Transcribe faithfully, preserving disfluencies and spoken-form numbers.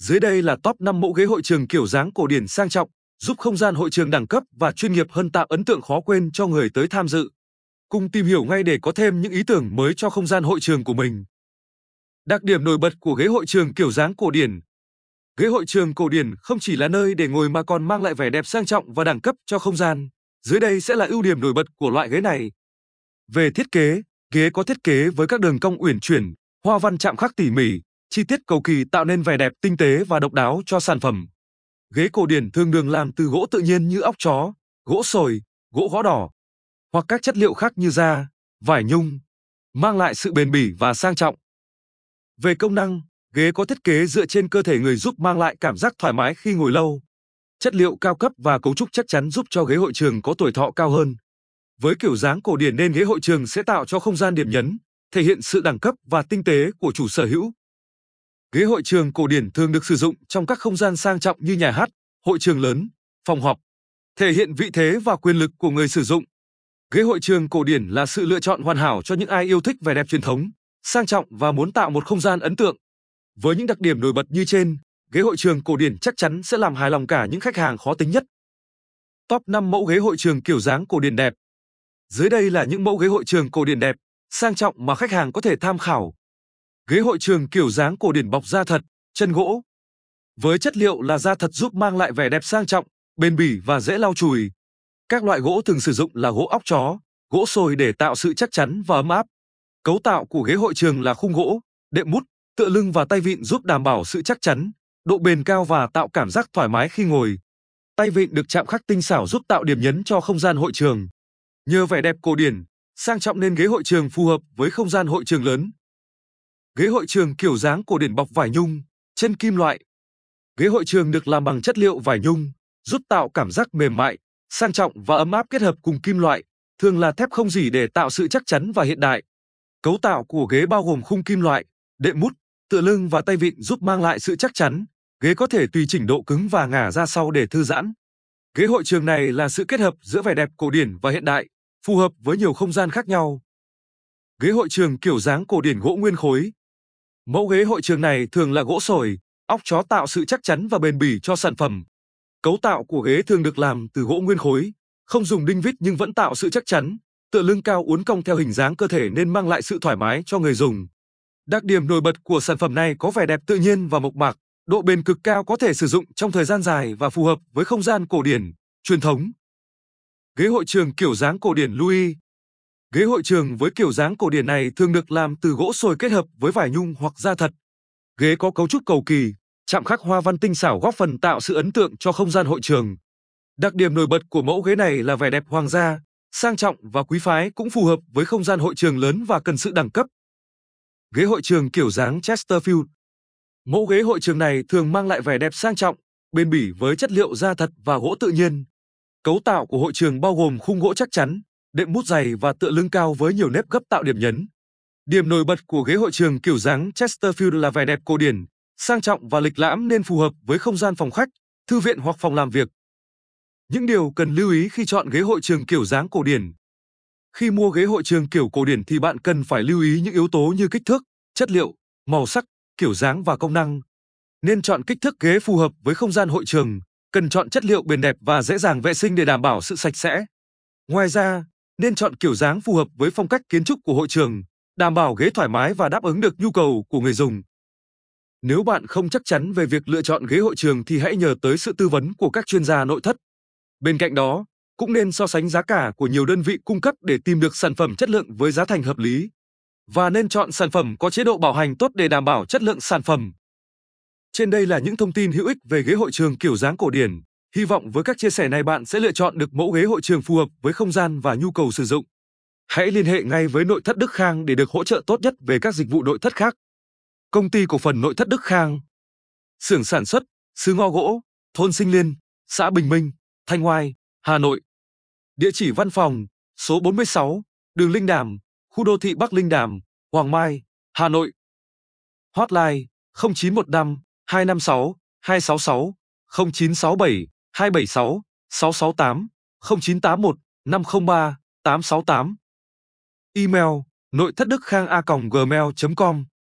Dưới đây là top năm mẫu ghế hội trường kiểu dáng cổ điển sang trọng, giúp không gian hội trường đẳng cấp và chuyên nghiệp hơn tạo ấn tượng khó quên cho người tới tham dự. Cùng tìm hiểu ngay để có thêm những ý tưởng mới cho không gian hội trường của mình. Đặc điểm nổi bật của ghế hội trường kiểu dáng cổ điển. Ghế hội trường cổ điển không chỉ là nơi để ngồi mà còn mang lại vẻ đẹp sang trọng và đẳng cấp cho không gian. Dưới đây sẽ là ưu điểm nổi bật của loại ghế này. Về thiết kế, ghế có thiết kế với các đường cong uyển chuyển, hoa văn chạm khắc tỉ mỉ, chi tiết cầu kỳ tạo nên vẻ đẹp tinh tế và độc đáo cho sản phẩm. Ghế cổ điển thường được làm từ gỗ tự nhiên như óc chó, gỗ sồi, gỗ gõ đỏ, hoặc các chất liệu khác như da, vải nhung, mang lại sự bền bỉ và sang trọng. Về công năng, ghế có thiết kế dựa trên cơ thể người giúp mang lại cảm giác thoải mái khi ngồi lâu. Chất liệu cao cấp và cấu trúc chắc chắn giúp cho ghế hội trường có tuổi thọ cao hơn. Với kiểu dáng cổ điển nên ghế hội trường sẽ tạo cho không gian điểm nhấn, thể hiện sự đẳng cấp và tinh tế của chủ sở hữu. Ghế hội trường cổ điển thường được sử dụng trong các không gian sang trọng như nhà hát, hội trường lớn, phòng họp, thể hiện vị thế và quyền lực của người sử dụng. Ghế hội trường cổ điển là sự lựa chọn hoàn hảo cho những ai yêu thích vẻ đẹp truyền thống, sang trọng và muốn tạo một không gian ấn tượng. Với những đặc điểm nổi bật như trên, ghế hội trường cổ điển chắc chắn sẽ làm hài lòng cả những khách hàng khó tính nhất. Top năm mẫu ghế hội trường kiểu dáng cổ điển đẹp. Dưới đây là những mẫu ghế hội trường cổ điển đẹp, sang trọng mà khách hàng có thể tham khảo. Ghế hội trường kiểu dáng cổ điển bọc da thật, chân gỗ. Với chất liệu là da thật giúp mang lại vẻ đẹp sang trọng, bền bỉ và dễ lau chùi. Các loại gỗ thường sử dụng là gỗ óc chó, gỗ sồi để tạo sự chắc chắn và ấm áp. Cấu tạo của ghế hội trường là khung gỗ, đệm mút, tựa lưng và tay vịn giúp đảm bảo sự chắc chắn, độ bền cao và tạo cảm giác thoải mái khi ngồi. Tay vịn được chạm khắc tinh xảo giúp tạo điểm nhấn cho không gian hội trường. Nhờ vẻ đẹp cổ điển, sang trọng nên ghế hội trường phù hợp với không gian hội trường lớn. Ghế hội trường kiểu dáng cổ điển bọc vải nhung, chân kim loại. Ghế hội trường được làm bằng chất liệu vải nhung, giúp tạo cảm giác mềm mại, sang trọng và ấm áp kết hợp cùng kim loại, thường là thép không rỉ để tạo sự chắc chắn và hiện đại. Cấu tạo của ghế bao gồm khung kim loại, đệm mút, tựa lưng và tay vịn giúp mang lại sự chắc chắn. Ghế có thể tùy chỉnh độ cứng và ngả ra sau để thư giãn. Ghế hội trường này là sự kết hợp giữa vẻ đẹp cổ điển và hiện đại, phù hợp với nhiều không gian khác nhau. Ghế hội trường kiểu dáng cổ điển gỗ nguyên khối. Mẫu ghế hội trường này thường là gỗ sồi, óc chó tạo sự chắc chắn và bền bỉ cho sản phẩm. Cấu tạo của ghế thường được làm từ gỗ nguyên khối, không dùng đinh vít nhưng vẫn tạo sự chắc chắn. Tựa lưng cao uốn cong theo hình dáng cơ thể nên mang lại sự thoải mái cho người dùng. Đặc điểm nổi bật của sản phẩm này có vẻ đẹp tự nhiên và mộc mạc, độ bền cực cao có thể sử dụng trong thời gian dài và phù hợp với không gian cổ điển, truyền thống. Ghế hội trường kiểu dáng cổ điển Louis. Ghế hội trường với kiểu dáng cổ điển này thường được làm từ gỗ sồi kết hợp với vải nhung hoặc da thật. Ghế có cấu trúc cầu kỳ, chạm khắc hoa văn tinh xảo góp phần tạo sự ấn tượng cho không gian hội trường. Đặc điểm nổi bật của mẫu ghế này là vẻ đẹp hoàng gia, sang trọng và quý phái cũng phù hợp với không gian hội trường lớn và cần sự đẳng cấp. Ghế hội trường kiểu dáng Chesterfield. Mẫu ghế hội trường này thường mang lại vẻ đẹp sang trọng, bền bỉ với chất liệu da thật và gỗ tự nhiên. Cấu tạo của hội trường bao gồm khung gỗ chắc chắn, đệm mút dày và tựa lưng cao với nhiều nếp gấp tạo điểm nhấn. Điểm nổi bật của ghế hội trường kiểu dáng Chesterfield là vẻ đẹp cổ điển, sang trọng và lịch lãm nên phù hợp với không gian phòng khách, thư viện hoặc phòng làm việc. Những điều cần lưu ý khi chọn ghế hội trường kiểu dáng cổ điển. Khi mua ghế hội trường kiểu cổ điển thì bạn cần phải lưu ý những yếu tố như kích thước, chất liệu, màu sắc, kiểu dáng và công năng. Nên chọn kích thước ghế phù hợp với không gian hội trường, cần chọn chất liệu bền đẹp và dễ dàng vệ sinh để đảm bảo sự sạch sẽ. Ngoài ra, nên chọn kiểu dáng phù hợp với phong cách kiến trúc của hội trường, đảm bảo ghế thoải mái và đáp ứng được nhu cầu của người dùng. Nếu bạn không chắc chắn về việc lựa chọn ghế hội trường thì hãy nhờ tới sự tư vấn của các chuyên gia nội thất. Bên cạnh đó, cũng nên so sánh giá cả của nhiều đơn vị cung cấp để tìm được sản phẩm chất lượng với giá thành hợp lý. Và nên chọn sản phẩm có chế độ bảo hành tốt để đảm bảo chất lượng sản phẩm. Trên đây là những thông tin hữu ích về ghế hội trường kiểu dáng cổ điển. Hy vọng với các chia sẻ này bạn sẽ lựa chọn được mẫu ghế hội trường phù hợp với không gian và nhu cầu sử dụng. Hãy liên hệ ngay với Nội thất Đức Khang để được hỗ trợ tốt nhất về các dịch vụ nội thất khác. Công ty cổ phần Nội thất Đức Khang. Xưởng sản xuất, xứ Ngo Gỗ, thôn Sinh Liên, xã Bình Minh, Thanh Oai, Hà Nội. Địa chỉ văn phòng, số bốn mươi sáu, đường Linh Đàm, khu đô thị Bắc Linh Đàm, Hoàng Mai, Hà Nội. Hotline không chín một năm, hai năm sáu, hai sáu sáu, không chín sáu bảy, hai bảy sáu, sáu sáu tám, không chín tám một, năm không ba, tám sáu tám. Email nội thất đức khang a còng gmail chấm com